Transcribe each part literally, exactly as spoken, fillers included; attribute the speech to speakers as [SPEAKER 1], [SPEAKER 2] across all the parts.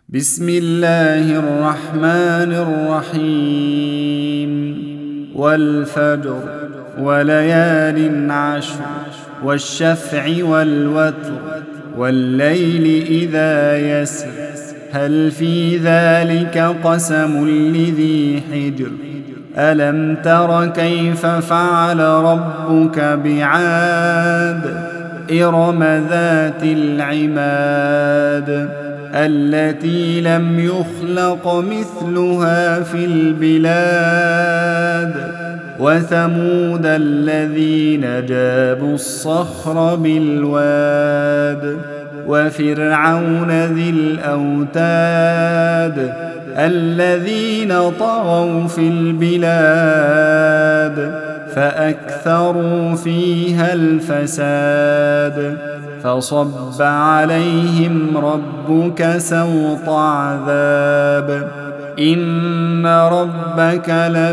[SPEAKER 1] بسم الله الرحمن الرحيم والفجر وليال عشر والشفع والوتر والليل إذا يسر هل في ذلك قسم لذي حجر ألم تر كيف فعل ربك بعاد إرم ذات العماد التي لم يخلق مثلها في البلاد وثمود الذين جابوا الصخر بالواد وفرعون ذي الأوتاد الذين طغوا في البلاد فأكثروا فيها الفساد فصب عليهم ربك سوط عذاب إن ربك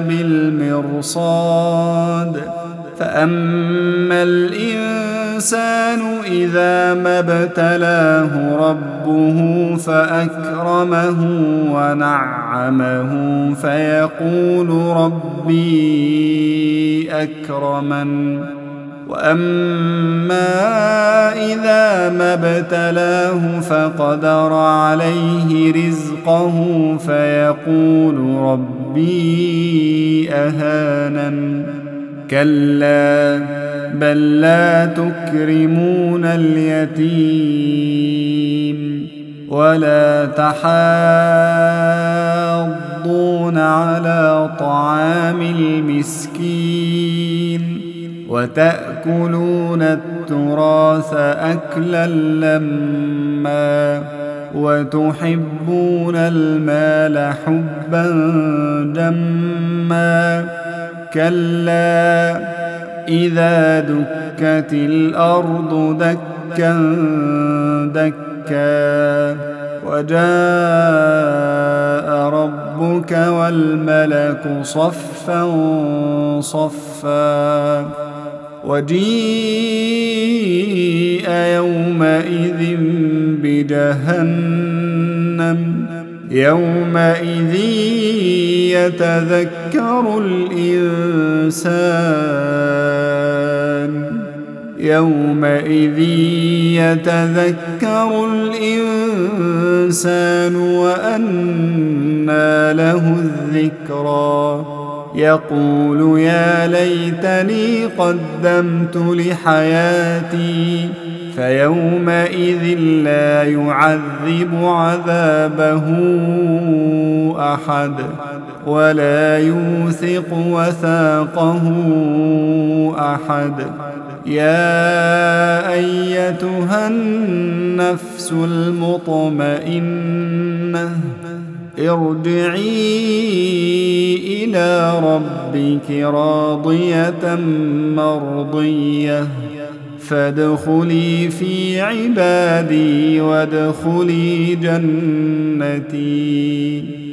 [SPEAKER 1] لبالمرصاد فأما الإنسان إذا ما ابتلاه ربه فأكرمه ونعمه فيقول ربي أكرمن وأما إذا ما ابتلاه فقدر عليه رزقه فيقول ربي أهانن كلا بل لا تكرمون اليتيم ولا تحاضون على طعام المسكين وتأكلون التراث أكلا لما وتحبون المال حبا جما كلا إذا دكت الأرض دكا دكا وجاء ربك والملك صفا صفا وجيء يومئذ بجهنم يومئذ يتذكر الإنسان يومئذ يتذكر الإنسان وأنى له الذكرى يقول يا ليتني قدمت لحياتي فيومئذ لا يعذب عذابه أحد ولا يوثق وثاقه أحد يا أيتها النفس المطمئنة ارجعي إلى ربك راضية مرضية فادخلي في عبادي وادخلي جنتي.